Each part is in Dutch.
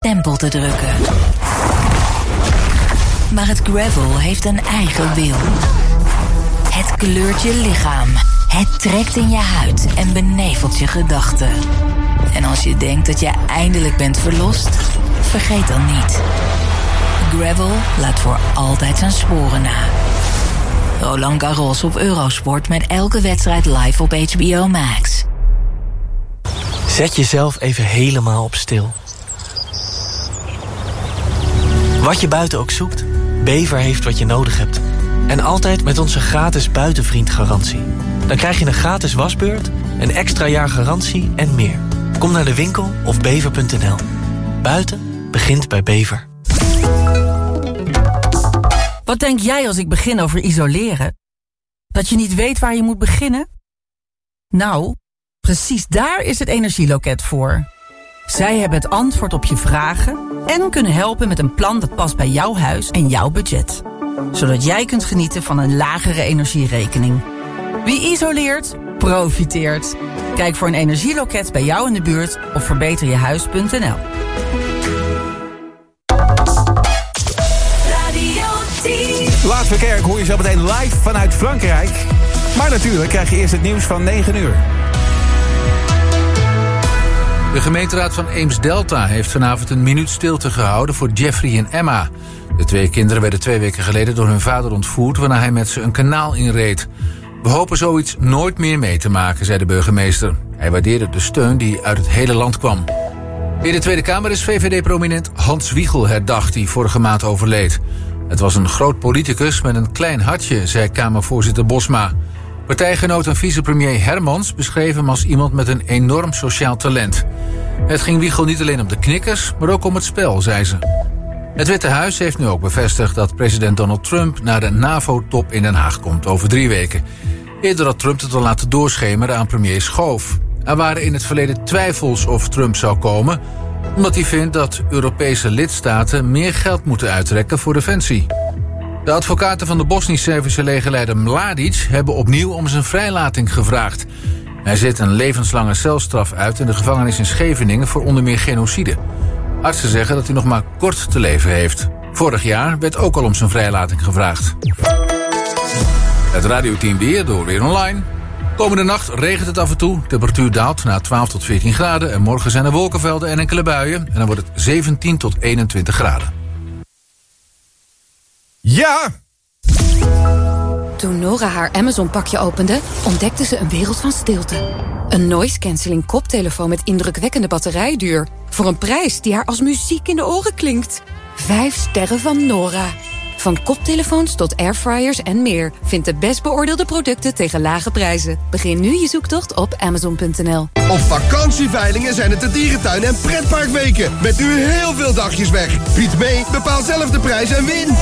stempel te drukken. Maar het gravel heeft een eigen wil. Het kleurt je lichaam. Het trekt in je huid en benevelt je gedachten. En als je denkt dat je eindelijk bent verlost, vergeet dan niet. Gravel laat voor altijd zijn sporen na. Roland Garros op Eurosport met elke wedstrijd live op HBO Max. Zet jezelf even helemaal op stil. Wat je buiten ook zoekt, Bever heeft wat je nodig hebt. En altijd met onze gratis buitenvriendgarantie. Dan krijg je een gratis wasbeurt, een extra jaar garantie en meer. Kom naar de winkel of bever.nl. Buiten begint bij Bever. Wat denk jij als ik begin over isoleren? Dat je niet weet waar je moet beginnen? Nou, precies daar is het Energieloket voor. Zij hebben het antwoord op je vragen en kunnen helpen met een plan dat past bij jouw huis en jouw budget. Zodat jij kunt genieten van een lagere energierekening. Wie isoleert, profiteert. Kijk voor een energieloket bij jou in de buurt op verbeterjehuis.nl. Laat Verkerk hoor je zo meteen live vanuit Frankrijk. Maar natuurlijk krijg je eerst het nieuws van 9 uur. De gemeenteraad van Eems-Delta heeft vanavond een minuut stilte gehouden voor Jeffrey en Emma. De 2 kinderen werden 2 weken geleden door hun vader ontvoerd, waarna hij met ze een kanaal inreed. We hopen zoiets nooit meer mee te maken, zei de burgemeester. Hij waardeerde de steun die uit het hele land kwam. In de Tweede Kamer is VVD-prominent Hans Wiegel herdacht, die vorige maand overleed. Het was een groot politicus met een klein hartje, zei Kamervoorzitter Bosma. Partijgenoot en vicepremier Hermans beschreef hem als iemand met een enorm sociaal talent. Het ging Wiegel niet alleen om de knikkers, maar ook om het spel, zei ze. Het Witte Huis heeft nu ook bevestigd dat president Donald Trump naar de NAVO-top in Den Haag komt over 3 weken. Eerder had Trump het al laten doorschemeren aan premier Schoof. Er waren in het verleden twijfels of Trump zou komen, omdat hij vindt dat Europese lidstaten meer geld moeten uittrekken voor defensie. De advocaten van de Bosnisch-Servische legerleider Mladic hebben opnieuw om zijn vrijlating gevraagd. Hij zit een levenslange celstraf uit in de gevangenis in Scheveningen voor onder meer genocide. Artsen zeggen dat hij nog maar kort te leven heeft. Vorig jaar werd ook al om zijn vrijlating gevraagd. Het radioteam weer door Weer Online. Komende nacht regent het af en toe. Temperatuur daalt naar 12 tot 14 graden. En morgen zijn er wolkenvelden en enkele buien. En dan wordt het 17 tot 21 graden. Ja! Toen Nora haar Amazon-pakje opende, ontdekte ze een wereld van stilte. Een noise-cancelling koptelefoon met indrukwekkende batterijduur. Voor een prijs die haar als muziek in de oren klinkt. 5 sterren van Nora. Van koptelefoons tot airfryers en meer. Vind de best beoordeelde producten tegen lage prijzen. Begin nu je zoektocht op Amazon.nl. Op vakantieveilingen zijn het de dierentuin- en pretparkweken. Met nu heel veel dagjes weg. Bied mee, bepaal zelf de prijs en win.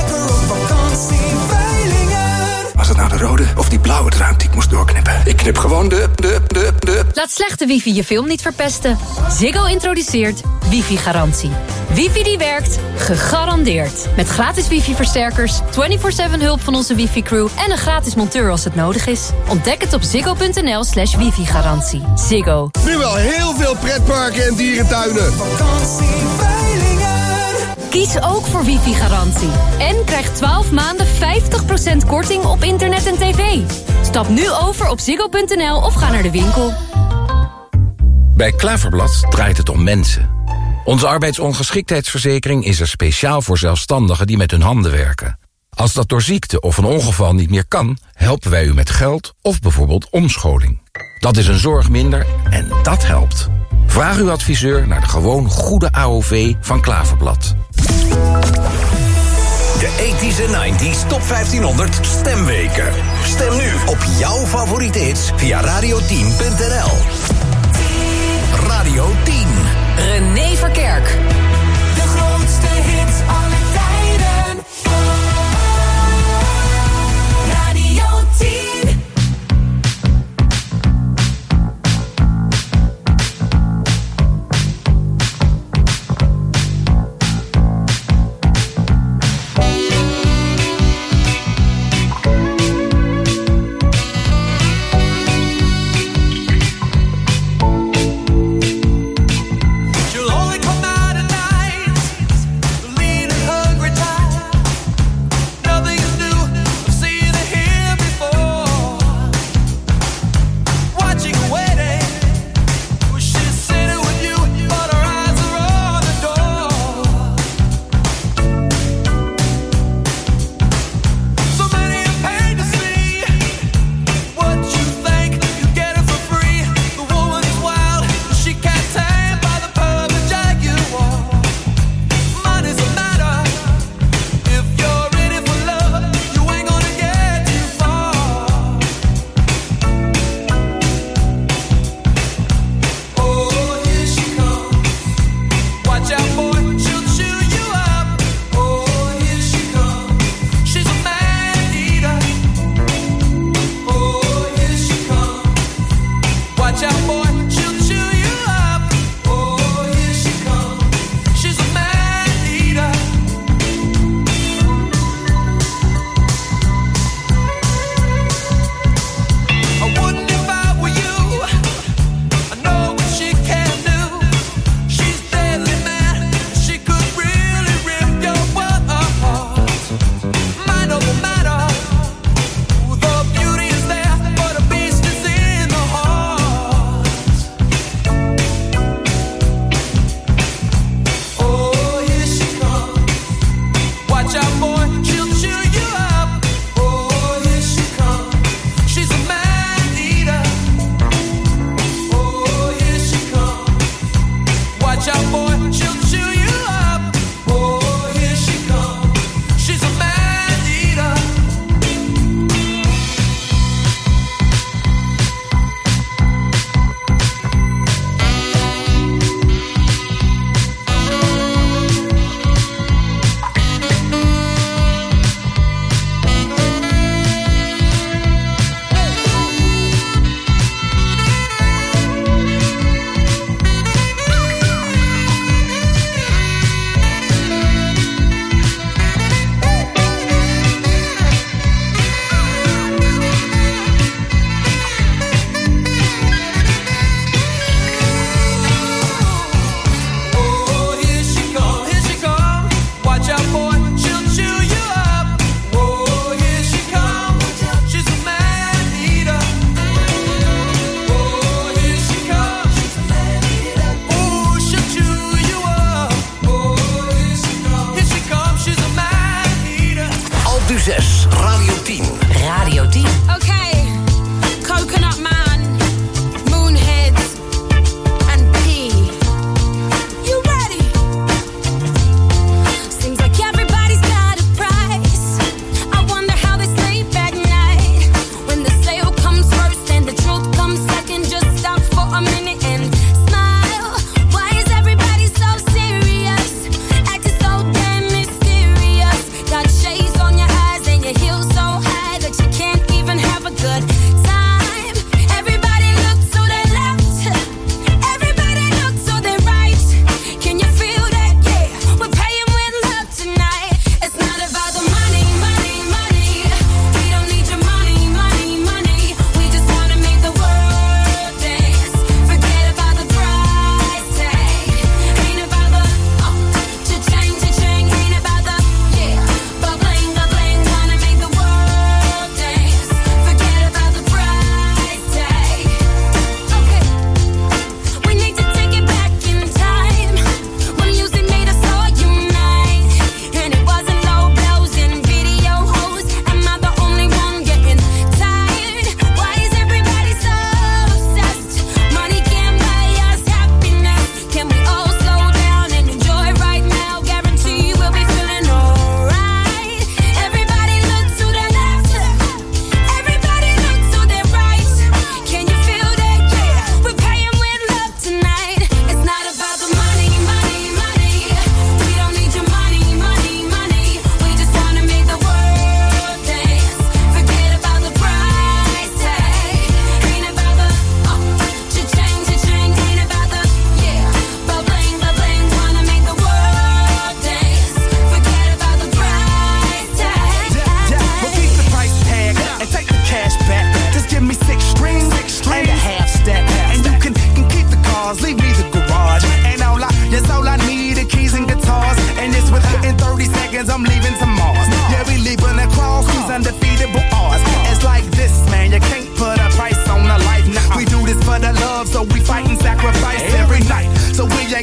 Was het nou de rode of die blauwe draad die ik moest doorknippen? Ik knip gewoon de... Laat slechte wifi je film niet verpesten. Ziggo introduceert wifi-garantie. Wifi die werkt, gegarandeerd. Met gratis wifi-versterkers, 24/7 hulp van onze wifi-crew... en een gratis monteur als het nodig is. Ontdek het op ziggo.nl/wifi-garantie. Ziggo. Nu wel heel veel pretparken en dierentuinen. Kies ook voor wifi-garantie. En krijg 12 maanden 50% korting op internet en tv. Stap nu over op ziggo.nl of ga naar de winkel. Bij Klaverblad draait het om mensen. Onze arbeidsongeschiktheidsverzekering is er speciaal voor zelfstandigen die met hun handen werken. Als dat door ziekte of een ongeval niet meer kan, helpen wij u met geld of bijvoorbeeld omscholing. Dat is een zorg minder en dat helpt. Vraag uw adviseur naar de gewoon goede AOV van Klaverblad. De 80s en 90s Top 1500 stemweken. Stem nu op jouw favoriete hits via radio10.nl. Radio 10. René Verkerk. De grootste hits aller tijden. Radio 10. You'll only come out at night.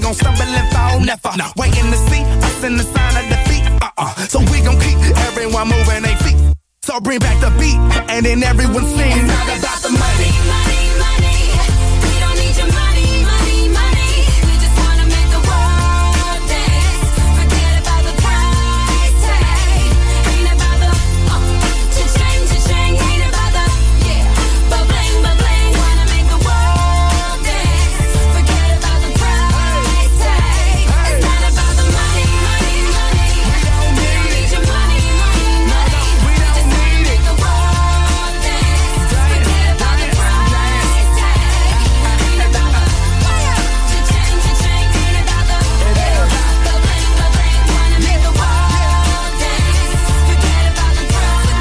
gon' stumble and fall, never. Waiting to see us in the sign of defeat. So we gon' keep everyone moving their feet. So bring back the beat, and then everyone sings. It's not about the money. Money, money. We don't need your money, money, money. We just wanna make the world dance. Forget about the price tag. Ain't about the cha-ching, cha-ching. Ain't about the ba-bling, ba-bling. Wanna make the world dance. Forget about the price tag. It's not about the money, money, money. We don't need your money, money, money. We just wanna make the world dance. Forget about the price tag. Ain't about the cha-ching, cha-ching. Ain't about the ba-bling, ba-bling. Wanna make the world dance. Forget about the price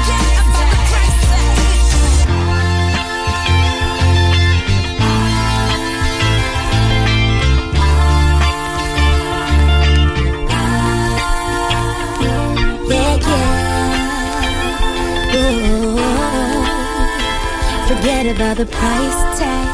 Forget about the price tag.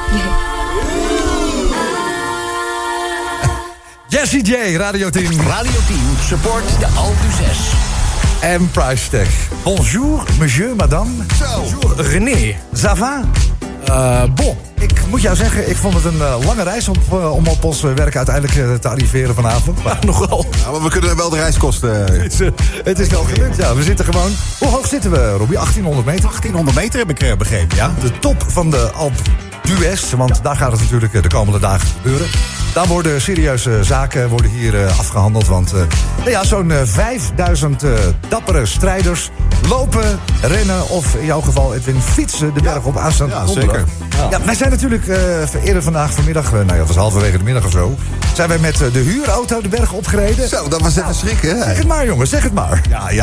Jessie J, Radio 10. Radio 10 support de Alpe 6. En price tag. Bonjour, monsieur, madame. Bonjour, René. Ça va? Bon. Ik moet jou zeggen, ik vond het een lange reis om op ons werk uiteindelijk te arriveren vanavond. Maar nogal. Ja, maar we kunnen wel de reiskosten... Het is wel gelukt, ja. We zitten gewoon... Hoe hoog zitten we, Robbie? 1800 meter? 1800 meter heb ik begrepen, ja. De top van de Alpe d'Huez, want daar gaat het natuurlijk de komende dagen gebeuren. Daar worden serieuze zaken hier afgehandeld. Want zo'n 5000 dappere strijders lopen, rennen of in jouw geval, Edwin, fietsen de berg op aanstaande donderdag. Zeker. Ja, wij zijn natuurlijk eerder vanmiddag, het was halverwege de middag of zo, zijn wij met de huurauto de berg opgereden. Zo, dat was even schrikken, hè? Zeg het maar, jongens, zeg het maar.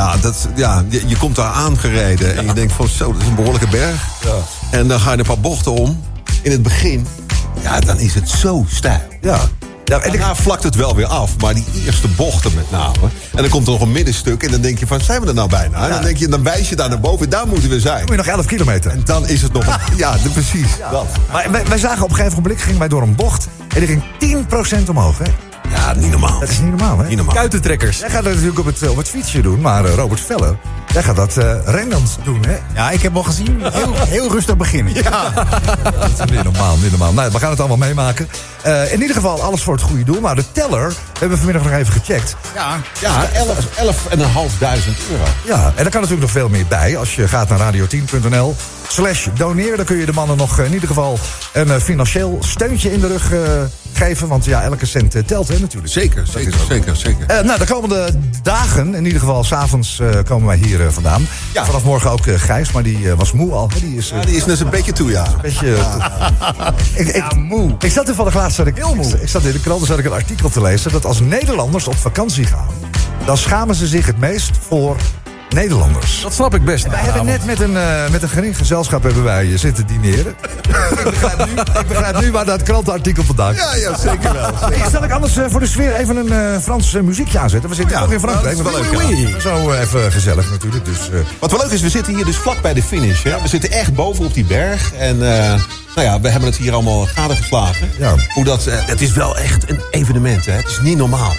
Je komt daar aangereden en je denkt van zo, dat is een behoorlijke berg. Ja. En dan ga je een paar bochten om. In het begin, dan is het zo steil. Ja. Ja, en daarna vlakt het wel weer af, maar die eerste bochten met name. En dan komt er nog een middenstuk en dan denk je van, zijn we er nou bijna? En dan denk je, dan wijs je daar naar boven, daar moeten we zijn. Dan moet je nog 11 kilometer. En dan is het nog precies. Ja. Dat. Maar wij zagen op een gegeven moment, gingen wij door een bocht en die ging 10% omhoog, hè? Ja, niet normaal. Dat is niet normaal, hè? Niet normaal. Kuitentrekkers. Jij gaat dat natuurlijk op het fietsje doen, maar Robert Veller, jij gaat dat rennend doen, hè? Ja, ik heb al gezien. Heel rustig beginnen. Ja. Dat is niet normaal. Nou, we gaan het allemaal meemaken. In ieder geval alles voor het goede doel. Maar de teller hebben we vanmiddag nog even gecheckt. Ja, 11.500 euro. Ja, en daar kan natuurlijk nog veel meer bij. Als je gaat naar radio10.nl/doneer, dan kun je de mannen nog in ieder geval een financieel steuntje in de rug geven. Want elke cent telt, hè, natuurlijk. Zeker. De komende dagen, in ieder geval 's avonds komen wij hier vandaan. Ja. Vanaf morgen ook Gijs, maar die was moe al. Die is dus een beetje toe, ja. Een beetje moe. Ik zat toevallig laatst, heel moe. Ik zat in de krant, zat ik een artikel te lezen dat als Nederlanders op vakantie gaan, dan schamen ze zich het meest voor Nederlanders. Dat snap ik best. Wij hebben net met een gering gezelschap hebben wij zitten dineren. ik begrijp nu waar dat krantenartikel vandaan komt. Ja, zeker wel. Zal ik anders voor de sfeer even een Frans muziekje aanzetten? We zitten toch in Frankrijk. Dat is wel leuk. Zo even gezellig natuurlijk. Dus, Wat wel leuk is, we zitten hier dus vlak bij de finish. Hè? We zitten echt boven op die berg. En we hebben het hier allemaal gadegeslagen. Ja. Het is wel echt een evenement, hè? Het is niet normaal.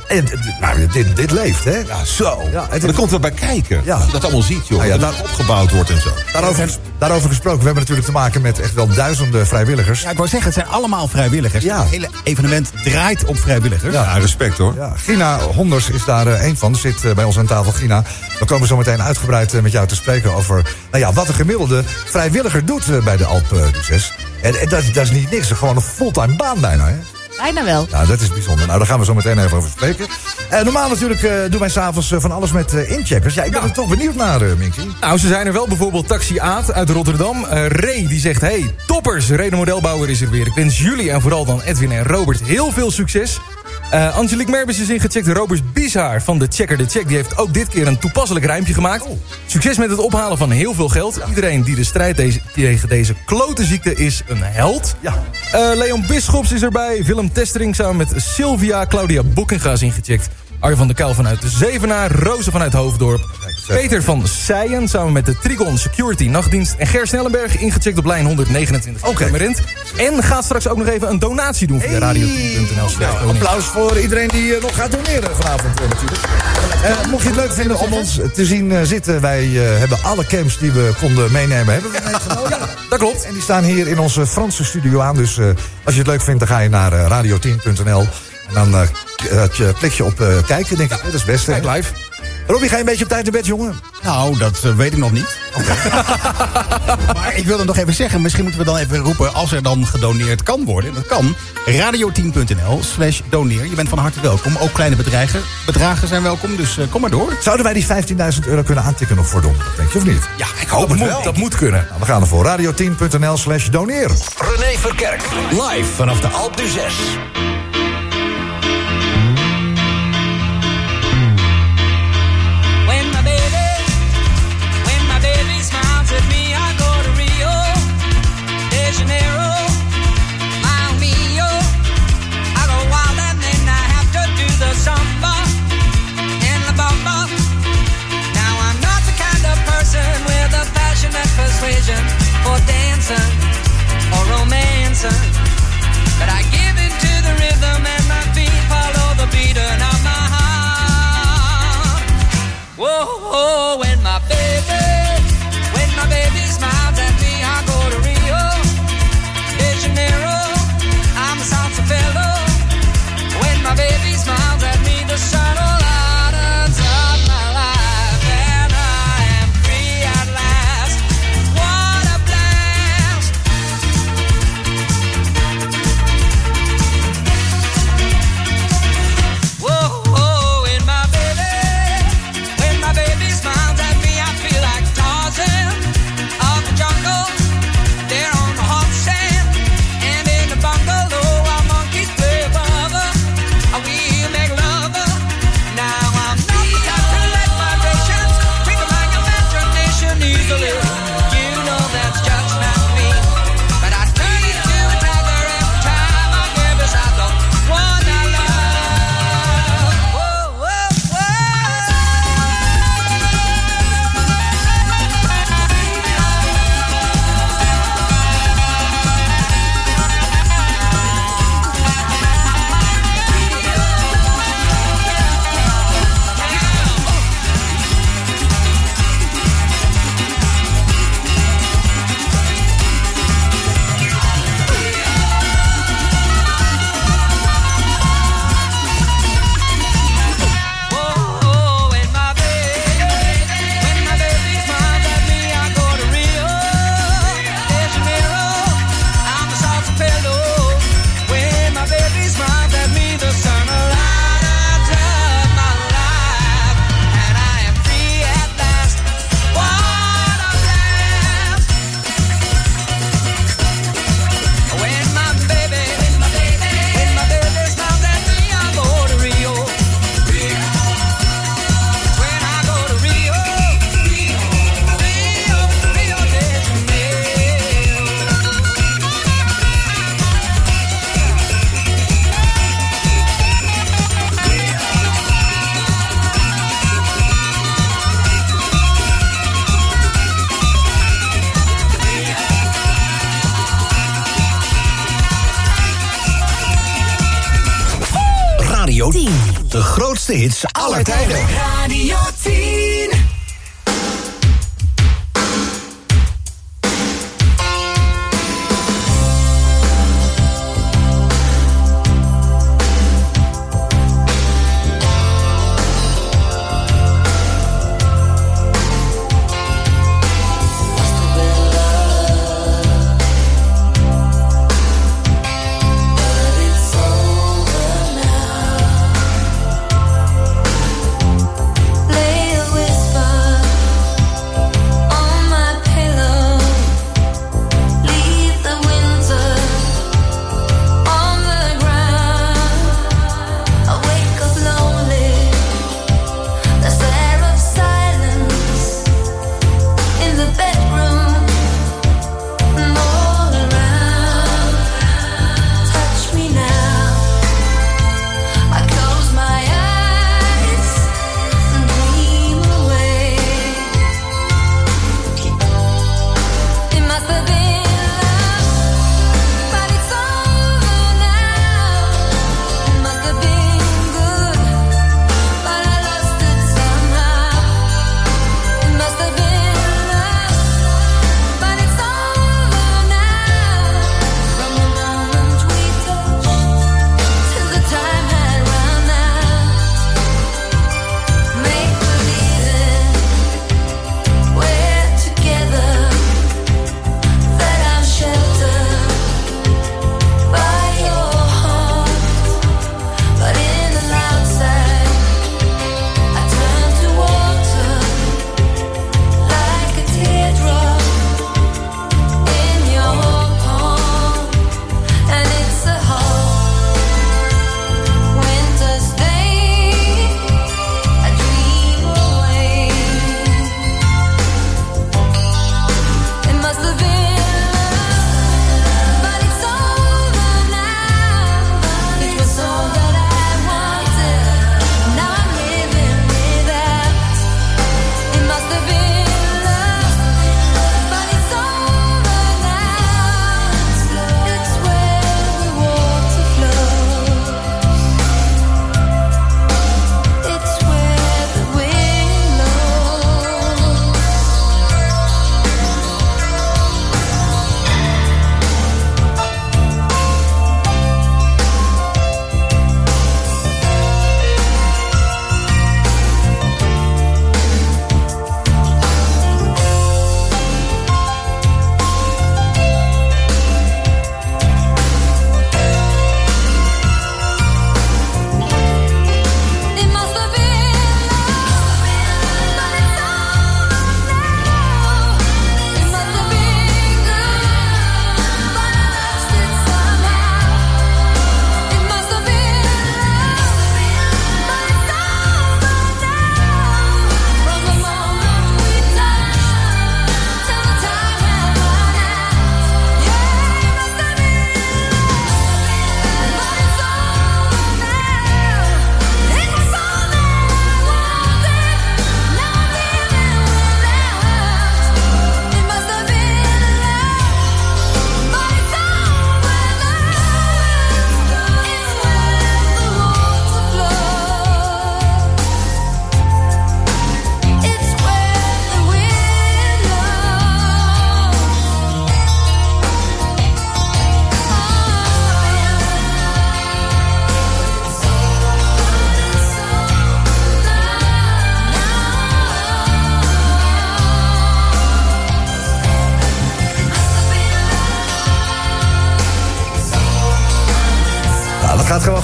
Dit leeft, hè? Ja, zo. Ja, er komt wel bij kijken. Ja. Als je dat allemaal ziet, joh. Ja, dat het opgebouwd wordt en zo. Daarover gesproken, we hebben natuurlijk te maken met echt wel duizenden vrijwilligers. Ja, ik wou zeggen, het zijn allemaal vrijwilligers. Ja. Het hele evenement draait op vrijwilligers. Ja, respect hoor. Ja, Gina Honders is daar één van. Zit bij ons aan tafel. Gina, we komen zo meteen uitgebreid met jou te spreken over wat een gemiddelde vrijwilliger doet bij de Alpe d'Huez. En dat is niet niks, gewoon een fulltime baan bijna, hè? Bijna wel. Ja, dat is bijzonder. Nou, daar gaan we zo meteen even over spreken. Normaal natuurlijk doen wij s'avonds van alles met incheckers. Ja, ik ben er toch benieuwd naar, Minky. Nou, ze zijn er wel. Bijvoorbeeld Taxi Aad uit Rotterdam. Ray, die zegt, hey, toppers, Ray de modelbouwer is er weer. Ik wens jullie en vooral dan Edwin en Robert heel veel succes. Angelique Merbus is ingecheckt. Robert Bieshaar van de Checker de Check, die heeft ook dit keer een toepasselijk rijmpje gemaakt. Succes met het ophalen van heel veel geld. Ja. Iedereen die de strijd tegen deze klote ziekte is een held. Ja. Leon Bisschops is erbij. Willem Testering samen met Sylvia. Claudia Bokkinga is ingecheckt. Arjen van der Kuil vanuit de Zevenaar. Roze vanuit Hoofddorp. Peter van Seijen samen met de Trigon Security Nachtdienst. En Ger Snellenberg ingecheckt op lijn 129. Oké. En gaat straks ook nog even een donatie doen via radio10.nl. Applaus voor iedereen die nog gaat doneren vanavond natuurlijk. Mocht je het leuk vinden om ons te zien zitten. Wij hebben alle camps die we konden meenemen. Hebben we meegenomen? Ja, dat klopt. En die staan hier in onze Franse studio aan. Dus als je het leuk vindt, dan ga je naar radio10.nl. En dan klik je op kijken. Denk ik, dat is het beste. Kijk live. Robbie, ga je een beetje op tijd naar bed, jongen? Nou, dat weet ik nog niet. Okay. Maar ik wilde nog even zeggen, misschien moeten we dan even roepen... als er dan gedoneerd kan worden, dat kan... radio10.nl/doneer. Je bent van harte welkom. Ook kleine bedragen zijn welkom, dus kom maar door. Zouden wij die €15.000 kunnen aantikken nog voor donderdag, denk je, of niet? Ja, ik hoop het wel. Dat moet kunnen. Nou, we gaan ervoor. radio10.nl/doneer. René Verkerk, live vanaf de Alpe d'Huez. For dancing or romancing, but I give into the rhythm and my feet follow the beating of my heart. Whoa, when my baby smiles at me, I go to Rio de Janeiro. I'm a salsa fellow. When my baby smiles at me, the sun will lightens up my life, and I am free at last. What a blast! Whoa, when my baby smiles at me, I feel like Tarzan of the jungle. There on the hot sand, and in the bungalow, our monkeys play above. We make love. Now I'm not the type to let vibrations tickle my imagination easily. You know that's just not me. But I turn into a tiger every time I get beside the one I love. Whoa, whoa, whoa. Whoa, when my baby smiles at me, I go to Rio de Janeiro. I'm a salsa fellow. When my baby smiles at me, the sun lightens up my life, and I am free at last. What a blast! When my baby smiles at me, I go to Rio. When I go to Rio de Radio 10. De grootste hits aller tijden. Radio 10. Lay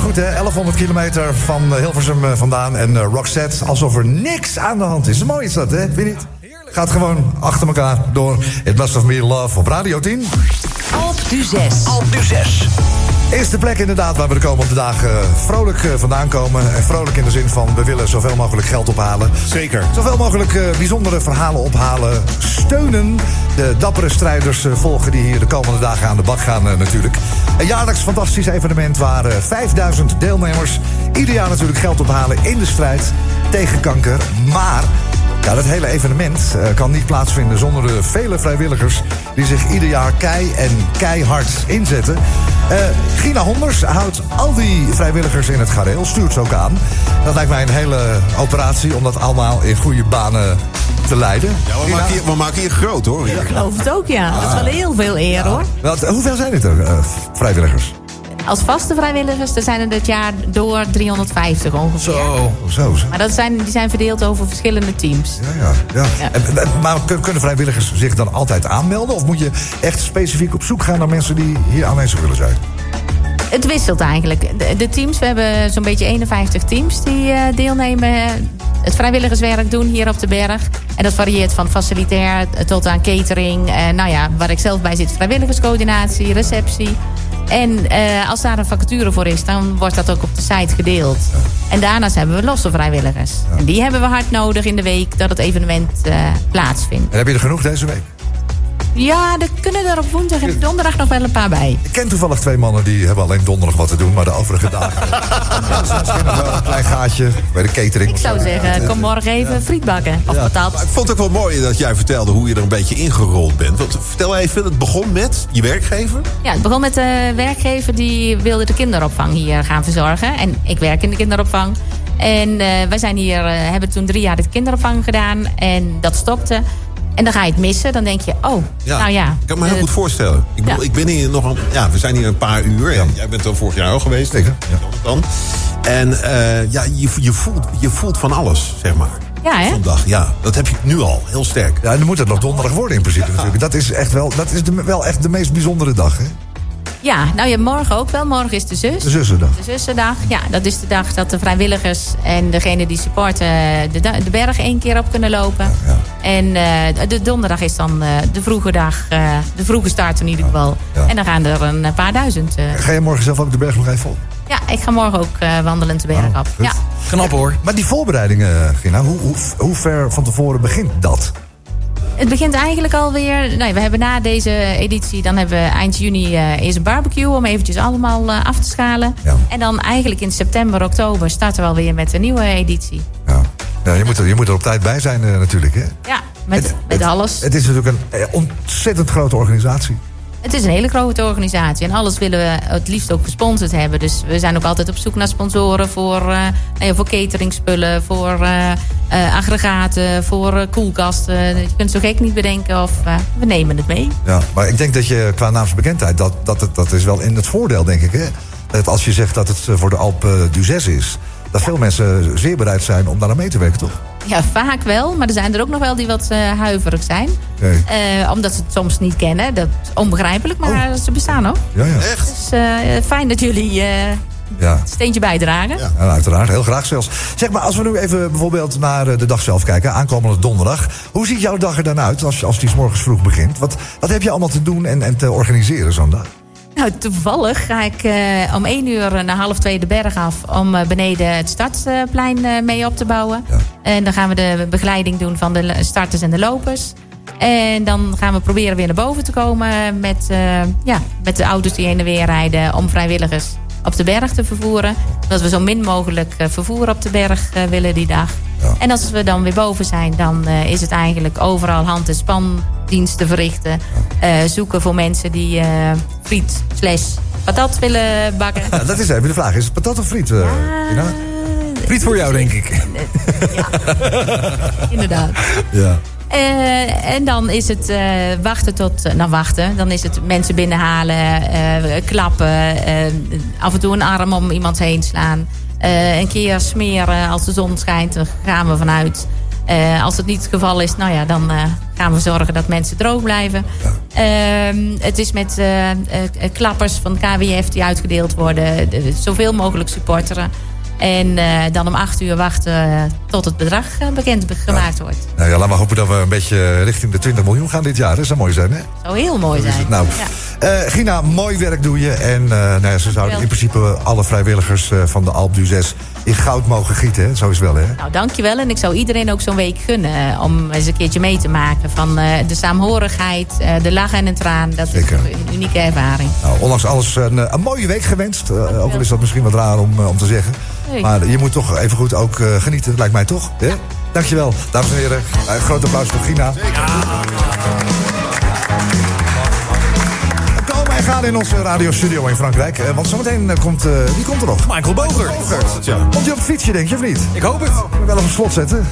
goed, hè? 1100 kilometer van Hilversum vandaan. En Roxette, alsof er niks aan de hand is. Mooi is dat, hè? Vind je niet? Gaat gewoon achter elkaar door. It Must Have Been Love op Radio 10. Alpe d'Huez. Alpe d'Huez. Eerste plek inderdaad waar we de komende dagen vrolijk vandaan komen. En vrolijk in de zin van we willen zoveel mogelijk geld ophalen. Zeker. Zoveel mogelijk bijzondere verhalen ophalen. Steunen. De dappere strijders volgen die hier de komende dagen aan de bak gaan natuurlijk. Een jaarlijks fantastisch evenement waar 5000 deelnemers ieder jaar natuurlijk geld ophalen in de strijd tegen kanker. Maar ja, dat hele evenement kan niet plaatsvinden zonder de vele vrijwilligers die zich ieder jaar keihard inzetten. Gina Honders houdt al die vrijwilligers in het gareel, stuurt ze ook aan. Dat lijkt mij een hele operatie om dat allemaal in goede banen te leiden. Ja, we maken hier groot, hoor. Ik geloof het ook, ja. Dat is wel heel veel eer, hoor. Hoeveel zijn het er, vrijwilligers? Als vaste vrijwilligers, er zijn er dit jaar door 350 ongeveer. Zo. Maar die zijn verdeeld over verschillende teams. Ja. Maar kunnen vrijwilligers zich dan altijd aanmelden? Of moet je echt specifiek op zoek gaan naar mensen die hier aanwezig willen zijn? Het wisselt eigenlijk. De teams, we hebben zo'n beetje 51 teams die deelnemen. Het vrijwilligerswerk doen hier op de berg. En dat varieert van facilitair tot aan catering. Waar ik zelf bij zit, vrijwilligerscoördinatie, receptie. En als daar een vacature voor is, dan wordt dat ook op de site gedeeld. Ja. En daarnaast hebben we losse vrijwilligers. Ja. En die hebben we hard nodig in de week dat het evenement plaatsvindt. En heb je er genoeg deze week? Ja, er kunnen er op woensdag en donderdag nog wel een paar bij. Ik ken toevallig 2 mannen die hebben alleen donderdag wat te doen, maar de overige dagen. Dat is misschien nog wel een klein gaatje bij de catering. Ik zou zeggen, kom morgen even friet bakken. Of patat. Maar ik vond het ook wel mooi dat jij vertelde hoe je er een beetje ingerold bent. Want, vertel even, het begon met je werkgever? Ja, het begon met de werkgever die wilde de kinderopvang hier gaan verzorgen. En ik werk in de kinderopvang. En wij zijn hier, hebben toen 3 jaar de kinderopvang gedaan. En dat stopte. En dan ga je het missen. Dan denk je, Ik kan me heel goed voorstellen. Ik ben hier nog we zijn hier een paar uur. Ja. Jij bent er vorig jaar al geweest. Zeker. Ja. En je voelt van alles, zeg maar. Ja, hè? Vandaag, dat heb je nu al, heel sterk. Ja, en dan moet het nog donderdag worden in principe natuurlijk. Dat is echt wel echt de meest bijzondere dag, hè? Ja, morgen ook wel. Morgen is de zus. De zussendag. De zussendag. Ja, dat is de dag dat de vrijwilligers en degene die supporten de berg 1 keer op kunnen lopen. Ja. En de donderdag is dan de vroege dag. De vroege start in ieder geval. Ja. En dan gaan er een paar duizend. Ga je morgen zelf ook de berg nog even op? Ja, ik ga morgen ook wandelend de berg op. Ja. Knap hoor. Maar die voorbereidingen, Gina, hoe ver van tevoren begint dat? Het begint eigenlijk alweer. We hebben na deze editie, dan hebben we eind juni eerst een barbecue om eventjes allemaal af te schalen. Ja. En dan eigenlijk in september, oktober starten we alweer met een nieuwe editie. Ja, je moet er op tijd bij zijn natuurlijk, hè? Ja, met alles. Het is natuurlijk een ontzettend grote organisatie. Het is een hele grote organisatie. En alles willen we het liefst ook gesponsord hebben. Dus we zijn ook altijd op zoek naar sponsoren voor cateringspullen, voor aggregaten, voor koelkasten. Je kunt zo gek niet bedenken of we nemen het mee. Ja, maar ik denk dat je qua naamsbekendheid, dat is wel in het voordeel, denk ik, hè? Dat als je zegt dat het voor de Alpe d'Huez is, dat veel mensen zeer bereid zijn om daar aan mee te werken, toch? Ja, vaak wel. Maar er zijn er ook nog wel die wat huiverig zijn. Okay. Omdat ze het soms niet kennen. Dat is onbegrijpelijk, maar ze bestaan ook. Ja. Echt? Dus fijn dat jullie het steentje bijdragen. Ja, uiteraard. Heel graag zelfs. Zeg maar, als we nu even bijvoorbeeld naar de dag zelf kijken. Aankomende donderdag. Hoe ziet jouw dag er dan uit als die 's morgens vroeg begint? Wat heb je allemaal te doen en te organiseren zo'n dag? Nou, toevallig ga ik om 1 uur naar 1:30 de berg af om beneden het startplein mee op te bouwen. Ja. En dan gaan we de begeleiding doen van de starters en de lopers. En dan gaan we proberen weer naar boven te komen met de auto's die heen en weer rijden om vrijwilligers op de berg te vervoeren. Dat we zo min mogelijk vervoer op de berg willen die dag. Ja. En als we dan weer boven zijn, dan is het eigenlijk overal hand- en spandiensten verrichten. Zoeken voor mensen die friet / patat willen bakken. Ja, dat is even de vraag. Is het patat of friet? Friet voor jou, denk ik. Ja, inderdaad. Ja. En dan is het wachten. Dan is het mensen binnenhalen, klappen. Af en toe een arm om iemand heen slaan. Een keer smeren als de zon schijnt. Daar gaan we vanuit. Als het niet het geval is, nou ja, dan gaan we zorgen dat mensen droog blijven. Het is met klappers van de KWF die uitgedeeld worden. Zoveel mogelijk supporteren. En dan om 8 uur wachten tot het bedrag bekend gemaakt wordt. Nou ja, laten we hopen dat we een beetje richting de 20 miljoen gaan dit jaar. Dat zou mooi zijn, hè? Zou heel mooi zijn. Nou, Gina, mooi werk doe je. En ze zouden in principe alle vrijwilligers van de Alpe d'Huez in goud mogen gieten. Hè? Zo is het wel, hè? Nou, dankjewel. En ik zou iedereen ook zo'n week gunnen om eens een keertje mee te maken. Van de saamhorigheid, de lach en een traan. Dat is een unieke ervaring. Nou, ondanks alles een mooie week gewenst. Ook al is dat misschien wat raar om te zeggen. Nee. Maar je moet toch even goed ook genieten, lijkt mij toch? Ja? Dankjewel, dames en heren. Een groot applaus voor Gina. We komen en gaan in onze radiostudio in Frankrijk. Want zometeen komt wie komt er nog? Michael Bogert. Komt hij op het fietsje, denk je, of niet? Ik hoop het. Moet wel even slot zetten.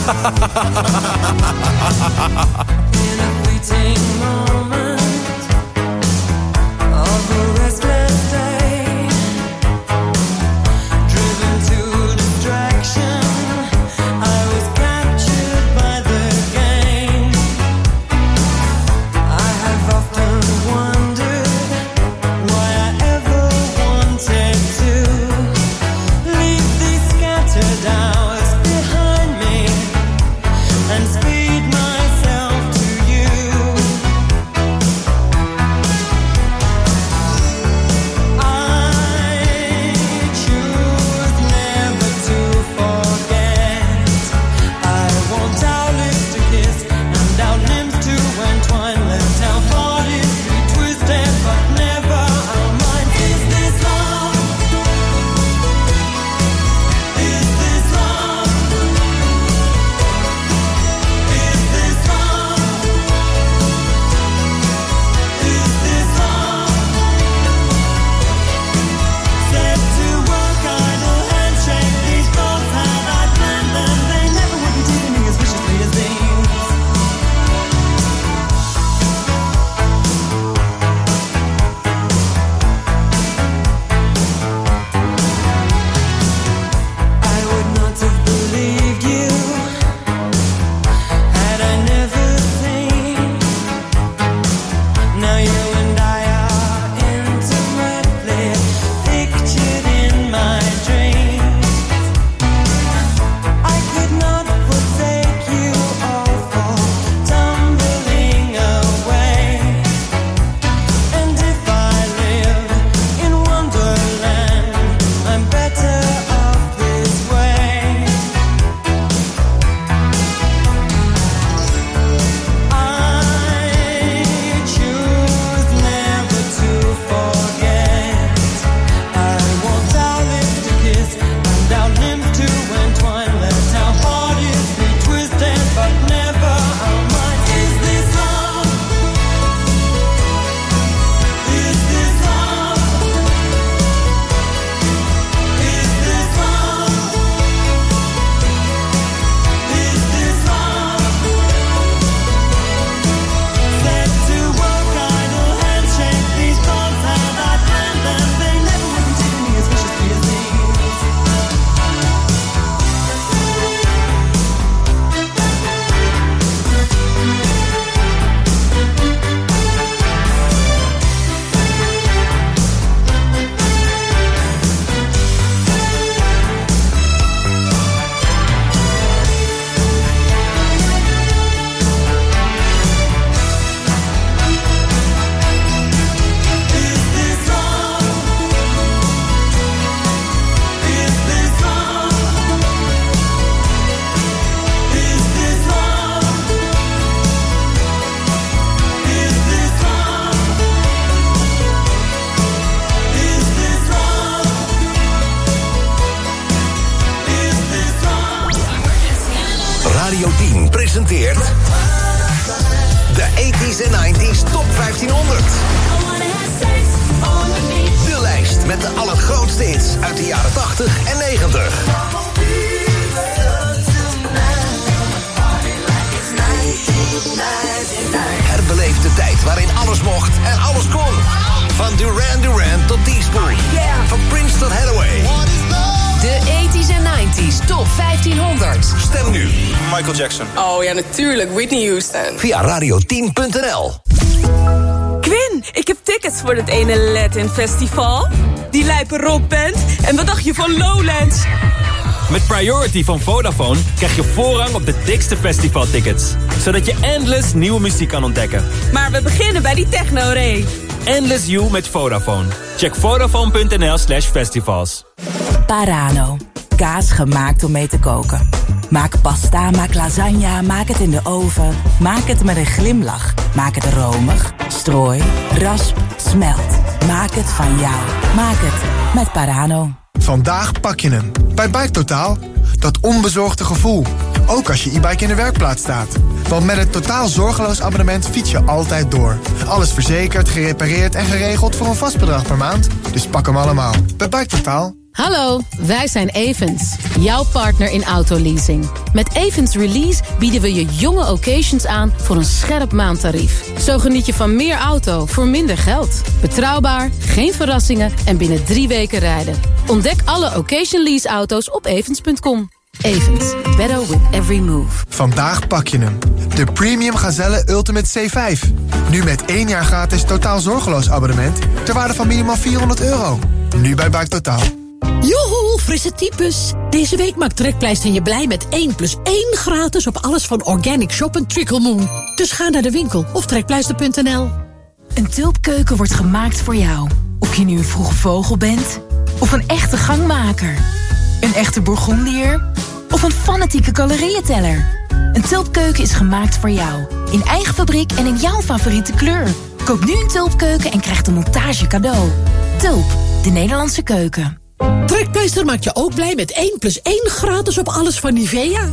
Radio 10 presenteert de 80s en 90s Top 1500. De lijst met de allergrootste hits uit de jaren 80 en 90. Herbeleef de tijd waarin alles mocht en alles kon. Van Duran Duran tot Teaspoon. Van Prince tot Hathaway. De 80s en 90s 90's Top 1500. Stem nu Michael Jackson. Oh ja, natuurlijk. Whitney Houston. Via radio10.nl. Quinn, ik heb tickets voor het ene Latin Festival. Die lijpe rockband. En wat dacht je van Lowlands? Met Priority van Vodafone krijg je voorrang op de dikste festivaltickets. Zodat je endless nieuwe muziek kan ontdekken. Maar we beginnen bij die techno-rave. Endless You met Vodafone. Check vodafone.nl/festivals. Parano. Kaas gemaakt om mee te koken. Maak pasta, maak lasagne, maak het in de oven. Maak het met een glimlach. Maak het romig, strooi, rasp, smelt. Maak het van jou. Maak het met Parano. Vandaag pak je hem. Bij Bike Totaal. Dat onbezorgde gevoel. Ook als je e-bike in de werkplaats staat. Want met het totaal zorgeloos abonnement fiets je altijd door. Alles verzekerd, gerepareerd en geregeld voor een vast bedrag per maand. Dus pak hem allemaal. Bij Bike Totaal. Hallo, wij zijn Evans, jouw partner in autoleasing. Met Evans Release bieden we je jonge occasions aan voor een scherp maandtarief. Zo geniet je van meer auto voor minder geld. Betrouwbaar, geen verrassingen en binnen 3 weken rijden. Ontdek alle occasion lease auto's op evans.com. Evans, better with every move. Vandaag pak je hem. De Premium Gazelle Ultimate C5. Nu met 1 jaar gratis totaal zorgeloos abonnement ter waarde van minimaal €400. Nu bij Bike Totaal. Joehoe, frisse types. Deze week maakt Trekpleister je blij met 1+1 gratis op alles van Organic Shop en Trickle Moon. Dus ga naar de winkel of trekpleister.nl. Een tulpkeuken wordt gemaakt voor jou. Of je nu een vroege vogel bent, of een echte gangmaker. Een echte Bourgondier, of een fanatieke calorieënteller. Een tulpkeuken is gemaakt voor jou. In eigen fabriek en in jouw favoriete kleur. Koop nu een tulpkeuken en krijg de montage cadeau. Tulp, de Nederlandse keuken. Trekpleister maakt je ook blij met 1+1 gratis op alles van Nivea.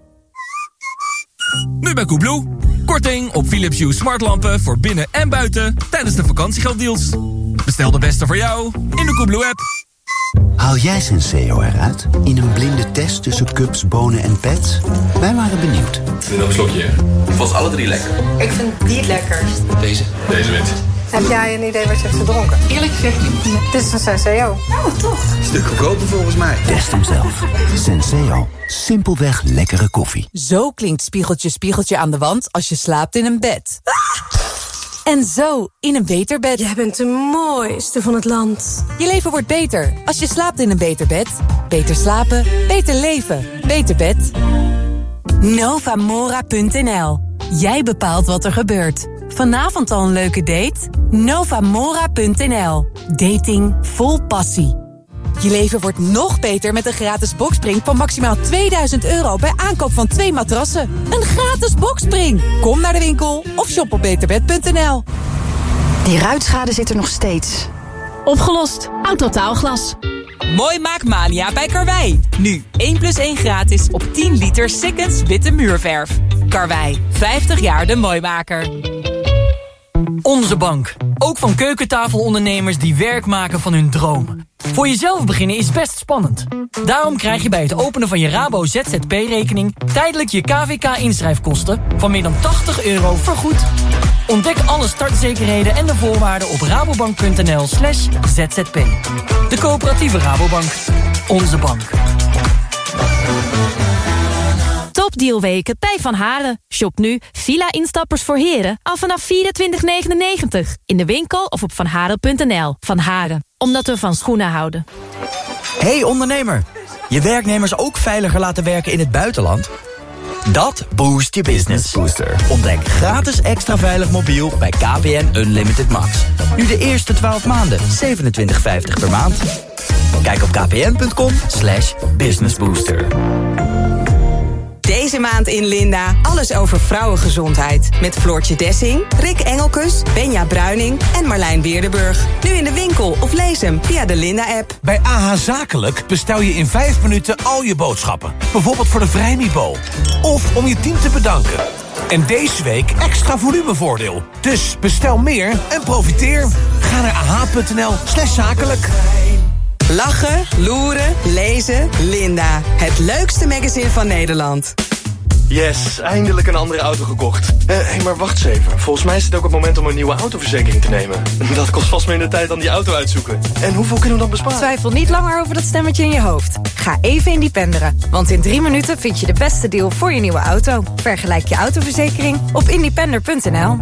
Nu bij Koebloe. Korting op Philips Hue smartlampen voor binnen en buiten tijdens de vakantiegelddeals. Bestel de beste voor jou in de Koebloe-app. Haal jij Senseo eruit in een blinde test tussen cups, bonen en pets? Wij waren benieuwd. Ik neem nog een slokje. Ik vond ze alle 3 lekker. Ik vind die het lekkerst. Deze? Deze wint. Heb jij een idee wat je hebt gedronken? Eerlijk gezegd niet. Dit is een Senseo. Oh, toch? Stuk goedkoper volgens mij. Test hem zelf. Senseo. Simpelweg lekkere koffie. Zo klinkt spiegeltje, spiegeltje aan de wand als je slaapt in een bed. En zo in een beter bed. Jij bent de mooiste van het land. Je leven wordt beter als je slaapt in een beter bed. Beter slapen, beter leven, beter bed. Novamora.nl. Jij bepaalt wat er gebeurt. Vanavond al een leuke date? Novamora.nl. Dating vol passie. Je leven wordt nog beter met een gratis boxspring van maximaal €2000 bij aankoop van 2 matrassen. Een gratis boxspring. Kom naar de winkel of shop op beterbed.nl. Die ruitschade zit er nog steeds. Opgelost. Autotaalglas. Mooi maakmania bij Karwei. Nu 1+1 gratis op 10 liter Sikkens witte muurverf. Karwei, 50 jaar de mooimaker. Onze bank. Ook van keukentafelondernemers die werk maken van hun droom. Voor jezelf beginnen is best spannend. Daarom krijg je bij het openen van je Rabo ZZP-rekening... tijdelijk je KVK-inschrijfkosten van meer dan €80 vergoed. Ontdek alle startzekerheden en de voorwaarden op rabobank.nl/zzp. De coöperatieve Rabobank. Onze bank. Topdealweken bij Van Haren. Shop nu villa-instappers voor heren al vanaf €24,99. In de winkel of op vanharen.nl. Van Haren, omdat we van schoenen houden. Hey ondernemer, je werknemers ook veiliger laten werken in het buitenland? Dat boost je business. Booster. Ontdek gratis extra veilig mobiel bij KPN Unlimited Max. Nu de eerste 12 maanden, $27,50 per maand. Kijk op kpn.com/businessbooster. Deze maand in Linda alles over vrouwengezondheid. Met Floortje Dessing, Rick Engelkes, Benja Bruining en Marlijn Weerdenburg. Nu in de winkel of lees hem via de Linda-app. Bij AH Zakelijk bestel je in 5 minuten al je boodschappen. Bijvoorbeeld voor de Vrijmibo. Of om je team te bedanken. En deze week extra volumevoordeel. Dus bestel meer en profiteer. Ga naar ah.nl/zakelijk. Lachen, loeren, lezen, Linda. Het leukste magazine van Nederland. Yes, eindelijk een andere auto gekocht. Hé, maar wacht eens even. Volgens mij is het ook het moment om een nieuwe autoverzekering te nemen. Dat kost vast minder tijd dan die auto uitzoeken. En hoeveel kunnen we dan besparen? Twijfel niet langer over dat stemmetje in je hoofd. Ga even independeren. Want in 3 minuten vind je de beste deal voor je nieuwe auto. Vergelijk je autoverzekering op independer.nl.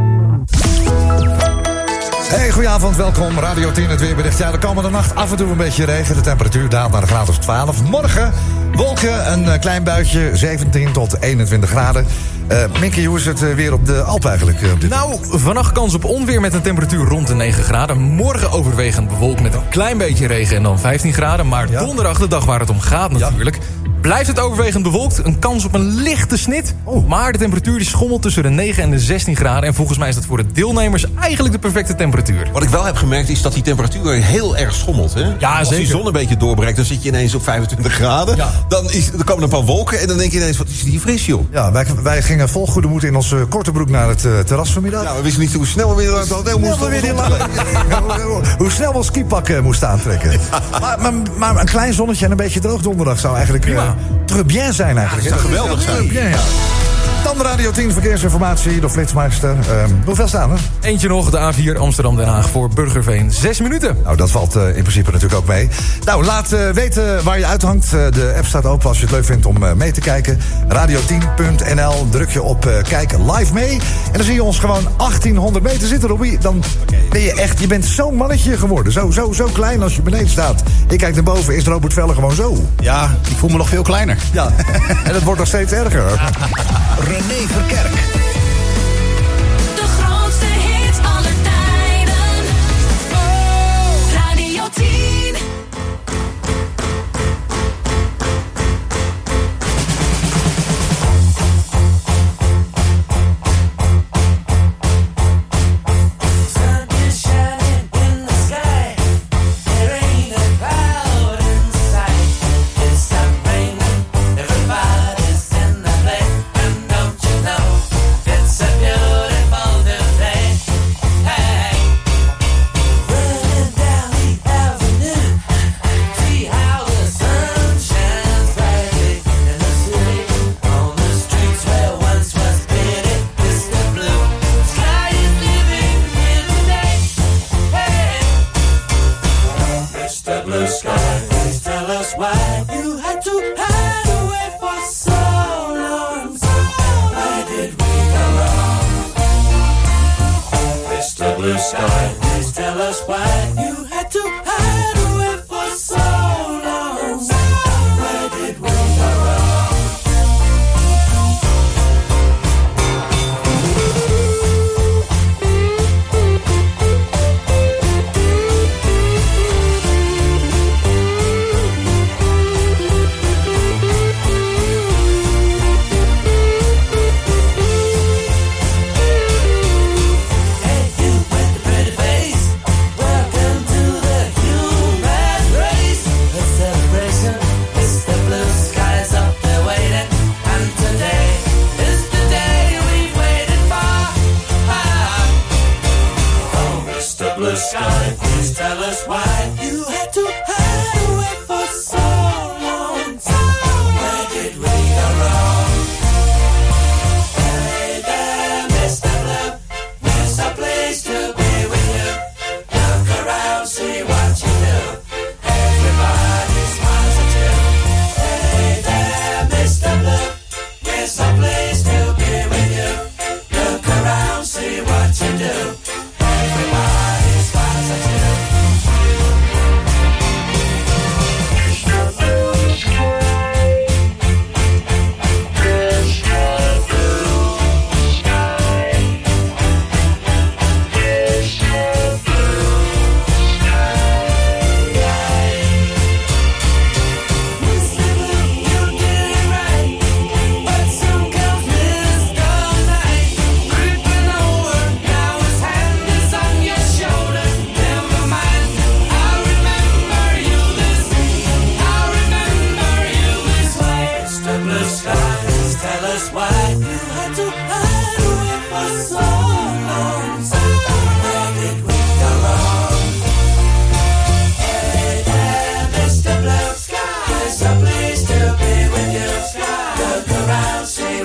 Hey, goedenavond, welkom. Radio 10, het weerbericht. Ja, de komende nacht af en toe een beetje regen. De temperatuur daalt naar een graad of 12. Morgen wolken, een klein buitje, 17 tot 21 graden. Mickey, hoe is het weer op de Alp eigenlijk? Vannacht kans op onweer met een temperatuur rond de 9 graden. Morgen overwegend bewolkt met een klein beetje regen en dan 15 graden. Maar donderdag, de dag waar het om gaat natuurlijk... Blijft het overwegend bewolkt, een kans op een lichte snit. Maar de temperatuur die schommelt tussen de 9 en de 16 graden. En volgens mij is dat voor de deelnemers eigenlijk de perfecte temperatuur. Wat ik wel heb gemerkt is dat die temperatuur heel erg schommelt. Hè? Ja, als zeker. die zon een beetje doorbreekt, dan zit je ineens op 25 graden. Ja. Dan komen er een paar wolken en dan denk je ineens, wat is die fris, joh? Ja, wij gingen vol goede moed in onze korte broek naar het terras vanmiddag. Ja, we wisten niet hoe snel we weer naar het hotel moesten. Hoe snel we ons skipak moesten aantrekken. Maar een klein zonnetje en een beetje droog donderdag zou eigenlijk... très bien zijn eigenlijk. Ja, dat zou geweldig zijn. Bien, ja. Dan de Radio 10 verkeersinformatie door Flitsmeister. Hoeveel staan er? Eentje nog, de A4 Amsterdam-Den Haag voor Burgerveen. 6 minuten. Nou, dat valt in principe natuurlijk ook mee. Nou, laat weten waar je uithangt. De app staat open als je het leuk vindt om mee te kijken. Radio10.nl, druk je op kijk live mee. En dan zie je ons gewoon 1800 meter zitten, Robbie. Dan ben je echt, je bent zo'n mannetje geworden. Zo klein als je beneden staat. Ik kijk naar boven, is Robert Velle gewoon zo. Ja, ik voel me nog veel kleiner. Ja, en het wordt nog steeds erger. René Verkerk. De grootste hits aller tijden. Radio 10. Sun is shining in the sky. There ain't a cloud in sight. It's raining. Everybody's in the play. And don't you know, it's a beautiful new day. Hey, running down the avenue, see how the sun shines brightly in the city. On the streets where once was pitted, Mr. Blue Sky is living here today. Hey, Mr. Blue Sky, please tell us why you had to hide away for so long. Why did we go wrong? Mr. Blue Sky, please tell us why you had to hide away for so long. Why did we go wrong? Hey, you with the pretty face, welcome to the human race. A celebration, Mr. Blue Sky's up there waiting, and today is the day we've waited for. Oh, Mr. Blue Sky, please tell us why you had to hide away for so long. Where did we go wrong? Hey there, Mr. Blue, here's a place to be with you. Look around, see what you do. Everybody smiles at you. Hey there, Mr. Blue, here's a place to be with you. Look around, see what you do. Everybody smiles at you. See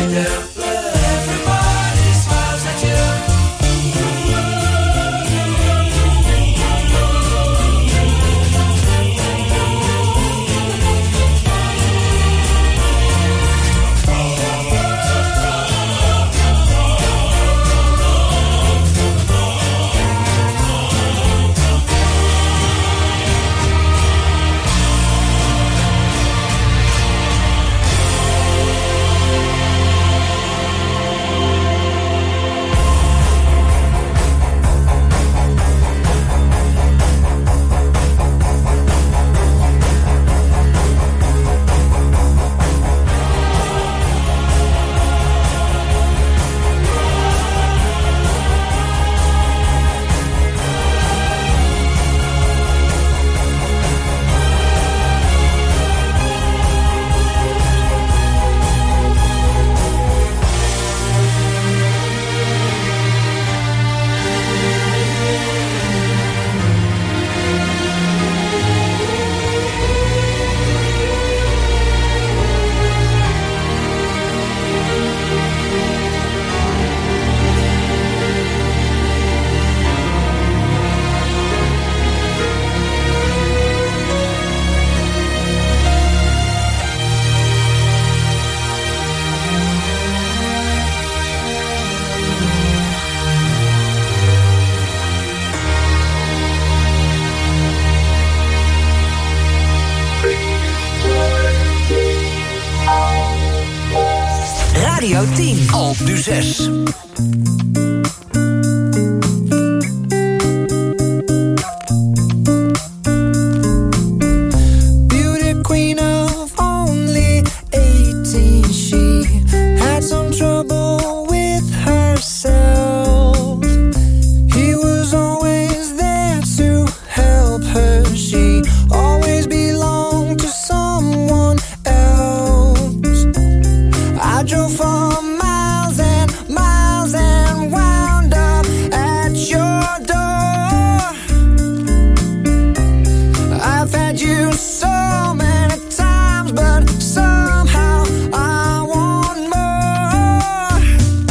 Radio 10. Op de 6. Beauty queen of only 18, she had some trouble with herself. He was always there to help her. She always belonged to someone else. I drove for miles and miles and wound up at your door. I've had you so many times, but somehow I want more.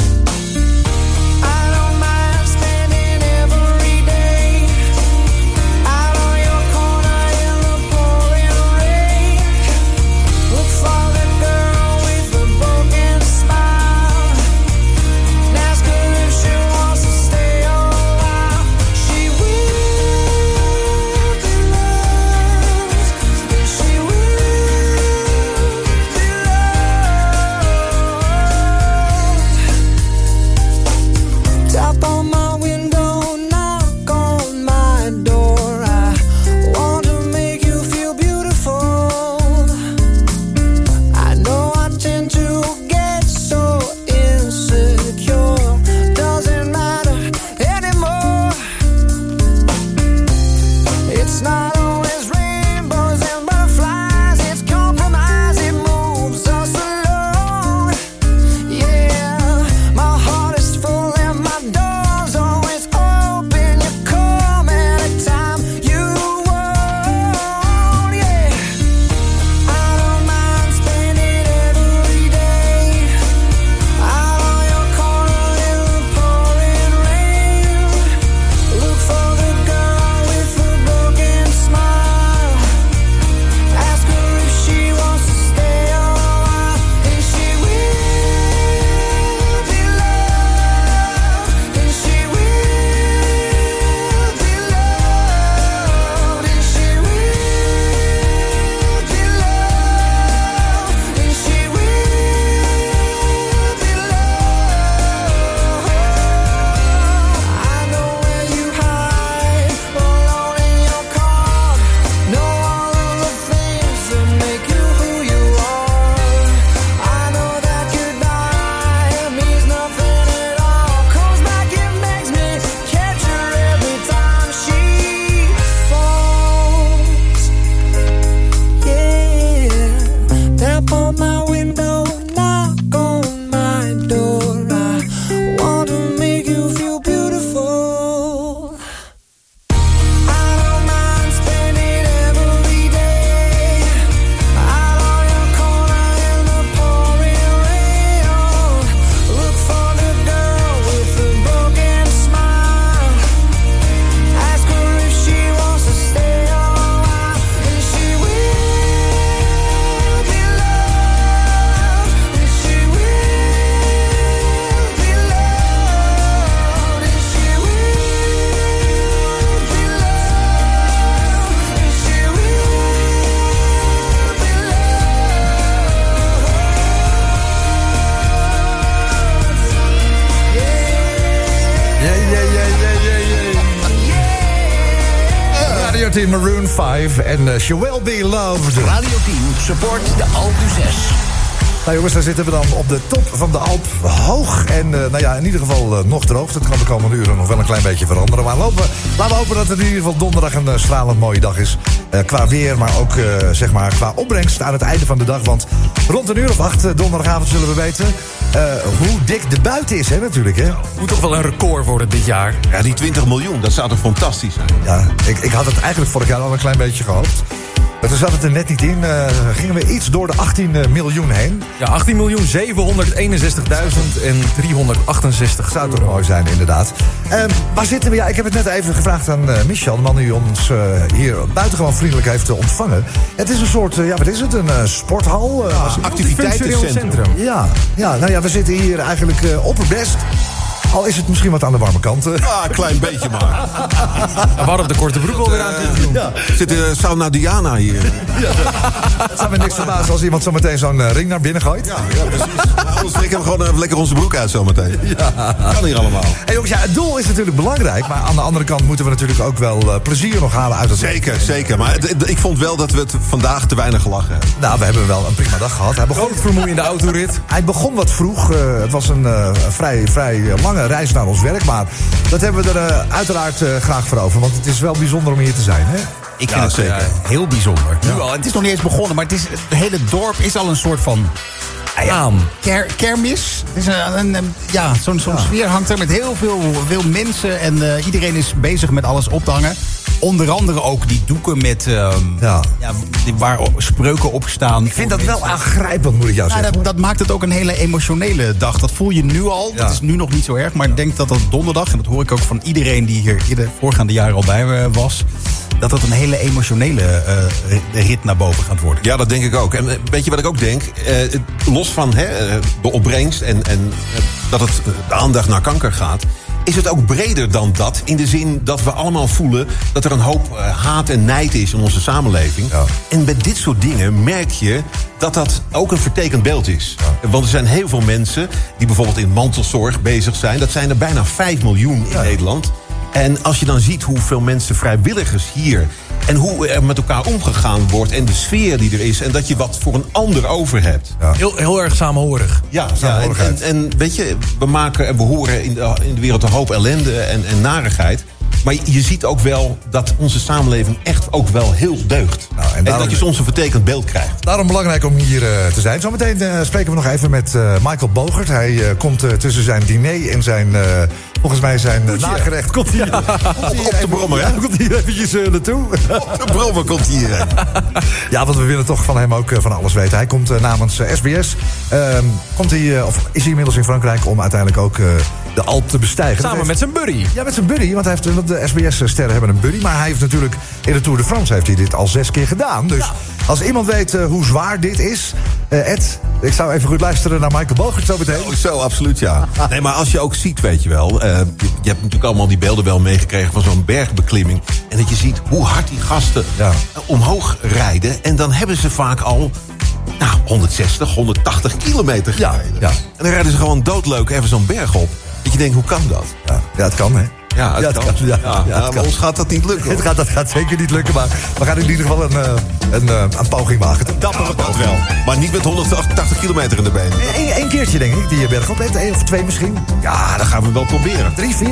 I don't mind standing every day out on your corner in the pouring rain. Look for the girl with the broken smile. hoort Maroon 5 en She Will Be Loved. Radio 10 support de Alpe 6. Nou jongens, daar zitten we dan op de top van de Alp hoog. En in ieder geval nog droog. Dat kan de komende uren nog wel een klein beetje veranderen. Maar laten we hopen dat het in ieder geval donderdag een stralend mooie dag is. Qua weer, maar ook qua opbrengst aan het einde van de dag. Want rond een uur of 8 donderdagavond zullen we weten hoe dik de buiten is, hè, natuurlijk. Hè? Moet toch wel een record worden dit jaar. Ja, die 20 miljoen, dat zou toch fantastisch zijn? Ja, ik had het eigenlijk vorig jaar al een klein beetje gehoopt. Maar toen zat het er net niet in. Gingen we iets door de 18 miljoen heen. Ja, 18.761.368. Zou toch mooi zijn, inderdaad. Waar zitten we? Ja, ik heb het net even gevraagd aan Michel, de man die ons hier buitengewoon vriendelijk heeft ontvangen. Het is een soort, wat is het? Een sporthal? Activiteitencentrum. Ja, we zitten hier eigenlijk opperbest. Al is het misschien wat aan de warme kant. Een klein beetje maar. We hadden de korte broek alweer aan kunnen doen. Ja. Zit Sauna Diana hier? Ja, dat zou me niks verbazen als iemand zo meteen zo'n ring naar binnen gooit. Ja, precies. Anders trekken we gewoon even lekker onze broek uit zometeen. Ja. Kan hier allemaal. Hey jongens, het doel is natuurlijk belangrijk. Maar aan de andere kant moeten we natuurlijk ook wel plezier nog halen uit het... Zeker. Maar ik vond wel dat we het vandaag te weinig gelachen hebben. Nou, we hebben wel een prima dag gehad. Hij begon vermoeiende autorit. Hij begon wat vroeg. Het was een vrij lange reis naar ons werk. Maar dat hebben we er uiteraard graag voor over. Want het is wel bijzonder om hier te zijn, hè? Ik vind het heel bijzonder. Nu al. En het is nog niet eens begonnen, maar het hele dorp is al een soort van... kermis. Het is zo'n sfeer hangt er met heel veel mensen. En iedereen is bezig met alles op te hangen. Onder andere ook die doeken met waar spreuken op staan. Ik vind dat wel aangrijpend, moet ik jou zeggen. Dat maakt het ook een hele emotionele dag. Dat voel je nu al. Ja. Dat is nu nog niet zo erg. Maar ik denk dat donderdag, en dat hoor ik ook van iedereen die hier de voorgaande jaren al bij was, dat het een hele emotionele rit naar boven gaat worden. Ja, dat denk ik ook. En weet je wat ik ook denk? Los van de opbrengst en dat het de aandacht naar kanker gaat, is het ook breder dan dat. In de zin dat we allemaal voelen dat er een hoop haat en nijd is in onze samenleving. Ja. En bij dit soort dingen merk je dat ook een vertekend beeld is. Ja. Want er zijn heel veel mensen die bijvoorbeeld in mantelzorg bezig zijn. Dat zijn er bijna 5 miljoen in Nederland. En als je dan ziet hoeveel mensen vrijwilligers hier en hoe er met elkaar omgegaan wordt en de sfeer die er is en dat je wat voor een ander over hebt. Ja. Heel erg samenhorig. Ja, en weet je, we horen in de wereld een hoop ellende en narigheid. Maar je ziet ook wel dat onze samenleving echt ook wel heel deugt. Nou, en dat je soms een vertekend beeld krijgt. Daarom belangrijk om hier te zijn. Zometeen spreken we nog even met Michael Bogert. Hij komt tussen zijn diner en zijn... volgens mij zijn nagerecht komt hier. Op de brommer, hè? Komt hier eventjes naartoe. Op de brommer komt hij hier. Ja, want we willen toch van hem ook van alles weten. Hij komt namens SBS. Is hij inmiddels in Frankrijk om uiteindelijk ook de Alp te bestijgen. Samen met zijn buddy. Ja, met zijn buddy. Want de SBS-sterren hebben een buddy. Maar hij heeft natuurlijk in de Tour de France heeft hij dit al 6 keer gedaan. Dus als iemand weet hoe zwaar dit is... Ed, ik zou even goed luisteren naar Michael Bogert zo meteen. Zo, absoluut, ja. Nee, maar als je ook ziet, weet je wel... je hebt natuurlijk allemaal die beelden wel meegekregen van zo'n bergbeklimming. En dat je ziet hoe hard die gasten omhoog rijden. En dan hebben ze vaak al 160, 180 kilometer gereden. Ja. En dan rijden ze gewoon doodleuk even zo'n berg op. Dat je denkt, hoe kan dat? Ja, het kan, hè? Ja, het kan. Maar ons gaat dat niet lukken. Dat gaat zeker niet lukken, maar we gaan in ieder geval een poging wagen. Dappere pad wel. Maar niet met 180 kilometer in de benen. Eén keertje, denk ik, die berg op. 1 of 2 misschien. Ja, dat gaan we wel proberen. 3, 4.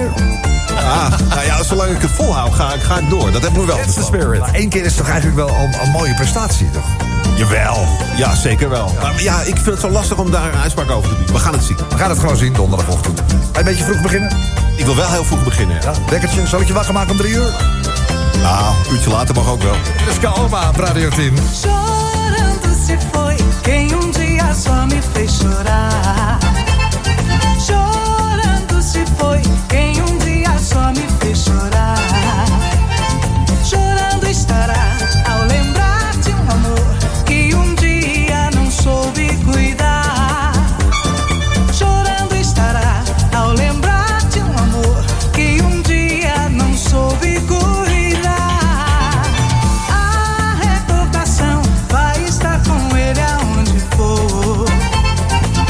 Zolang ik het volhoud, ga ik door. Dat heb ik wel. That's the spirit. Maar 1 keer is toch eigenlijk wel een mooie prestatie, toch? Jawel. Ja, zeker wel. Ja. Maar ja, ik vind het zo lastig om daar een uitspraak over te doen. We gaan het zien. We gaan het gewoon zien donderdagochtend. Ga je een beetje vroeg beginnen? Ik wil wel heel vroeg beginnen. Ja. Wekkertje, zal ik je wakker maken om 3 uur? Nou, een uurtje later mag ook wel. Dit is Calma op Radio 10. Chorando se foi quem dia só me fez chorar. Chorando se foi quem dia só me fez chorar. Chorando estará ao lembrar de amor que dia não soube cuidar. Chorando estará ao lembrar de amor que dia não soube cuidar. A recordação vai estar com ele aonde for.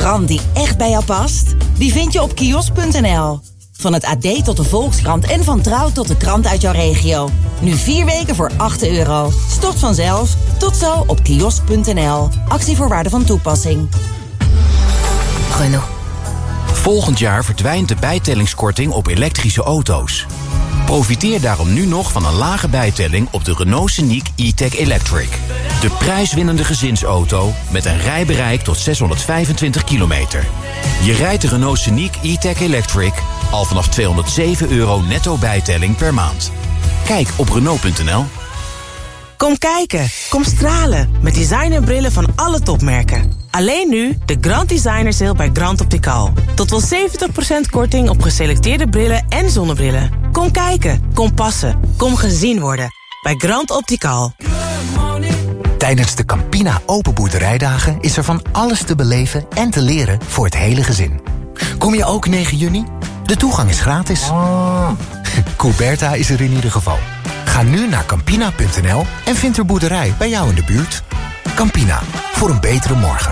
krant die echt bij jou past? Die vind je op kiosk.nl. Van het AD tot de Volkskrant en van Trouw tot de krant uit jouw regio. Nu 4 weken voor €8. Stort vanzelf. Tot zo op kiosk.nl. Actievoorwaarden van toepassing. Renault. Volgend jaar verdwijnt de bijtellingskorting op elektrische auto's. Profiteer daarom nu nog van een lage bijtelling op de Renault Scenic E-Tech Electric. De prijswinnende gezinsauto met een rijbereik tot 625 kilometer. Je rijdt de Renault Scenic E-Tech Electric al vanaf €207 netto bijtelling per maand. Kijk op Renault.nl. Kom kijken, kom stralen met designerbrillen van alle topmerken. Alleen nu de Grand Designer Sale bij Grand Optical. Tot wel 70% korting op geselecteerde brillen en zonnebrillen. Kom kijken, kom passen, kom gezien worden. Bij Grand Optical. Tijdens de Campina Open Boerderijdagen is er van alles te beleven en te leren voor het hele gezin. Kom je ook 9 juni? De toegang is gratis. Couberta is er in ieder geval. Ga nu naar Campina.nl en vind de boerderij bij jou in de buurt. Campina, voor een betere morgen.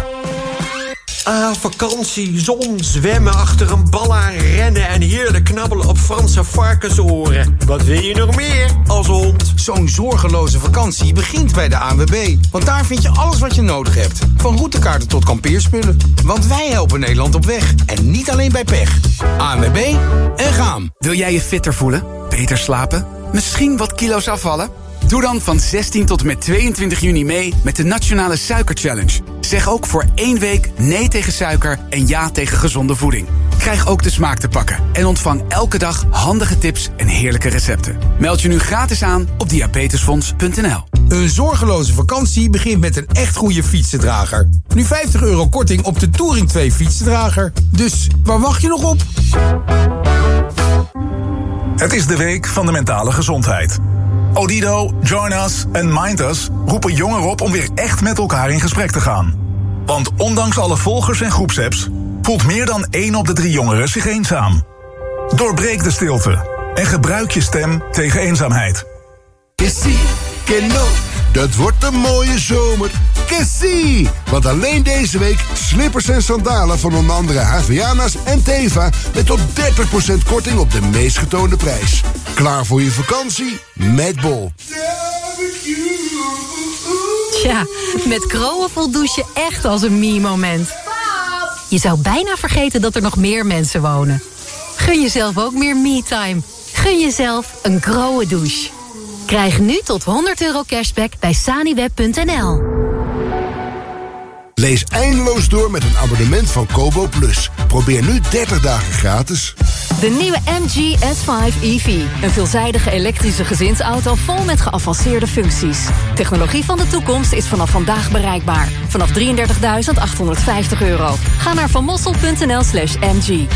Vakantie, zon, zwemmen, achter een bal aan rennen en heerlijk knabbelen op Franse varkensoren. Wat wil je nog meer als hond? Zo'n zorgeloze vakantie begint bij de ANWB. Want daar vind je alles wat je nodig hebt. Van routekaarten tot kampeerspullen. Want wij helpen Nederland op weg. En niet alleen bij pech. ANWB en gaan. Wil jij je fitter voelen? Beter slapen? Misschien wat kilo's afvallen? Doe dan van 16 tot en met 22 juni mee met de Nationale Suiker Challenge. Zeg ook voor 1 week nee tegen suiker en ja tegen gezonde voeding. Krijg ook de smaak te pakken en ontvang elke dag handige tips en heerlijke recepten. Meld je nu gratis aan op diabetesfonds.nl. Een zorgeloze vakantie begint met een echt goede fietsendrager. Nu €50 korting op de Touring 2 fietsendrager. Dus waar wacht je nog op? Het is de week van de mentale gezondheid. Odido, Join Us en Mind Us roepen jongeren op om weer echt met elkaar in gesprek te gaan. Want ondanks alle volgers en groepsapps voelt meer dan 1 op de 3 jongeren zich eenzaam. Doorbreek de stilte en gebruik je stem tegen eenzaamheid. Dat wordt een mooie zomer. Kessie! Want alleen deze week slippers en sandalen van onder andere Havaianas en Teva met tot 30% korting op de meest getoonde prijs. Klaar voor je vakantie? Met Bol. Tja, met Kroon voelt douchen echt als een me-moment. Je zou bijna vergeten dat er nog meer mensen wonen. Gun jezelf ook meer me-time. Gun jezelf een Kroon douche. Krijg nu tot €100 cashback bij saniweb.nl. Lees eindeloos door met een abonnement van Kobo Plus. Probeer nu 30 dagen gratis. De nieuwe MG S5 EV. Een veelzijdige elektrische gezinsauto vol met geavanceerde functies. Technologie van de toekomst is vanaf vandaag bereikbaar. Vanaf €33.850. Ga naar vanmossel.nl/MG.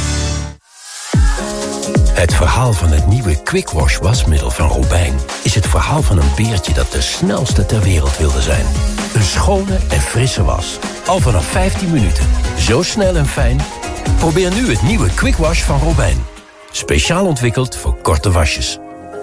Het verhaal van het nieuwe Quick Wash wasmiddel van Robijn is het verhaal van een beertje dat de snelste ter wereld wilde zijn. Een schone en frisse was. Al vanaf 15 minuten. Zo snel en fijn. Probeer nu het nieuwe Quick Wash van Robijn. Speciaal ontwikkeld voor korte wasjes.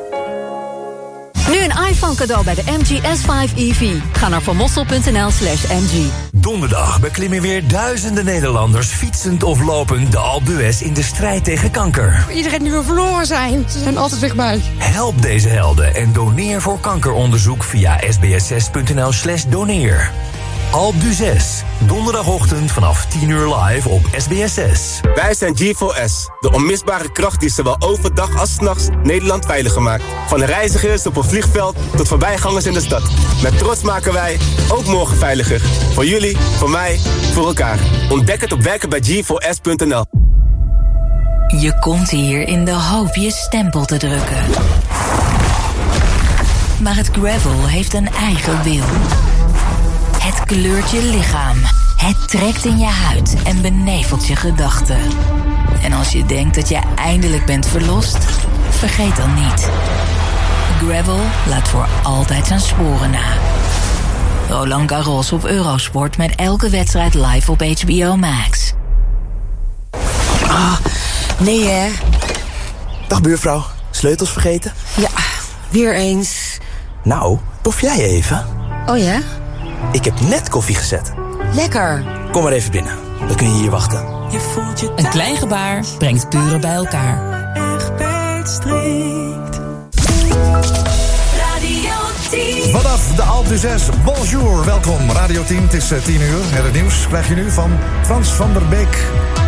Nu een iPhone cadeau bij de MG S5 EV. Ga naar vanmossel.nl/MG. Donderdag beklimmen weer duizenden Nederlanders fietsend of lopend de Alpe d'Huez in de strijd tegen kanker. Iedereen die wil verloren zijn, ze zijn altijd dichtbij. Help deze helden en doneer voor kankeronderzoek via sbs6.nl/doneer. Alpe d'Huez, donderdagochtend vanaf 10:00 live op SBS6. Wij zijn G4S, de onmisbare kracht die zowel overdag als 's nachts Nederland veiliger maakt. Van reizigers op een vliegveld tot voorbijgangers in de stad. Met trots maken wij ook morgen veiliger. Voor jullie, voor mij, voor elkaar. Ontdek het op werkenbij G4S.nl. Je komt hier in de hoop je stempel te drukken. Maar het gravel heeft een eigen wil. Het kleurt je lichaam. Het trekt in je huid en benevelt je gedachten. En als je denkt dat je eindelijk bent verlost, vergeet dan niet. Gravel laat voor altijd zijn sporen na. Roland Garros op Eurosport met elke wedstrijd live op HBO Max. Nee hè. Dag buurvrouw, sleutels vergeten? Ja, weer eens. Nou, tof jij even? Oh ja? Ik heb net koffie gezet. Lekker. Kom maar even binnen. dan kun je hier wachten. Een klein gebaar brengt buren bij elkaar. Vanaf de Alpe d'Huez, bonjour, welkom. Radio 10, het is 10 uur. Het nieuws krijg je nu van Frans van der Beek.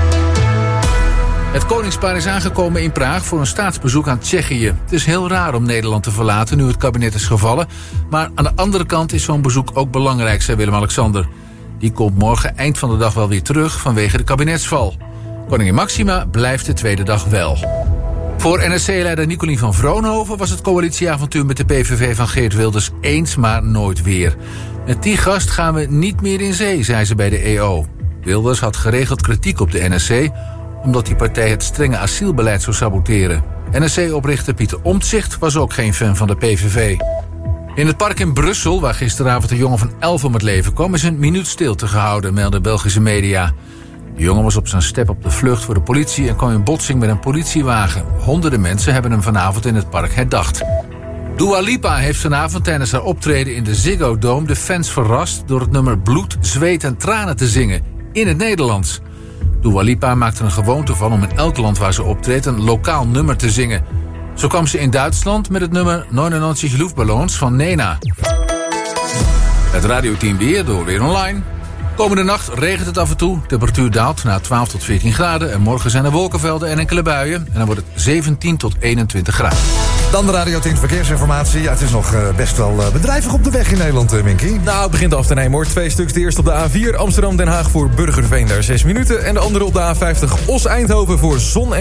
Het koningspaar is aangekomen in Praag voor een staatsbezoek aan Tsjechië. Het is heel raar om Nederland te verlaten nu het kabinet is gevallen. Maar aan de andere kant is zo'n bezoek ook belangrijk, zei Willem-Alexander. Die komt morgen eind van de dag wel weer terug vanwege de kabinetsval. Koningin Máxima blijft de tweede dag wel. Voor NSC-leider Nicolien van Vroonhoven was het coalitieavontuur met de PVV van Geert Wilders eens maar nooit weer. Met die gast gaan we niet meer in zee, zei ze bij de EO. Wilders had geregeld kritiek op de NSC, omdat die partij het strenge asielbeleid zou saboteren. NSC-oprichter Pieter Omtzigt was ook geen fan van de PVV. In het park in Brussel, waar gisteravond een jongen van 11 om het leven kwam, is een minuut stilte gehouden, melden Belgische media. De jongen was op zijn step op de vlucht voor de politie en kwam in botsing met een politiewagen. Honderden mensen hebben hem vanavond in het park herdacht. Dua Lipa heeft vanavond tijdens haar optreden in de Ziggo Dome de fans verrast door het nummer Bloed, Zweet en Tranen te zingen, in het Nederlands. Dua Lipa maakt er een gewoonte van om in elk land waar ze optreedt een lokaal nummer te zingen. Zo kwam ze in Duitsland met het nummer 99 Luftballons van Nena. Het Radio 10 weer door Weer Online. Komende nacht regent het af en toe. Temperatuur daalt naar 12 tot 14 graden. En morgen zijn er wolkenvelden en enkele buien. En dan wordt het 17 tot 21 graden. Dan de Radio 10 verkeersinformatie. Ja, het is nog best wel bedrijvig op de weg in Nederland, Minky. Nou, het begint af te nemen hoor. 2 stuks. De eerste op de A4 Amsterdam-Den Haag voor Burgerveen, daar 6 minuten. En de andere op de A50 Os-Eindhoven voor Zon en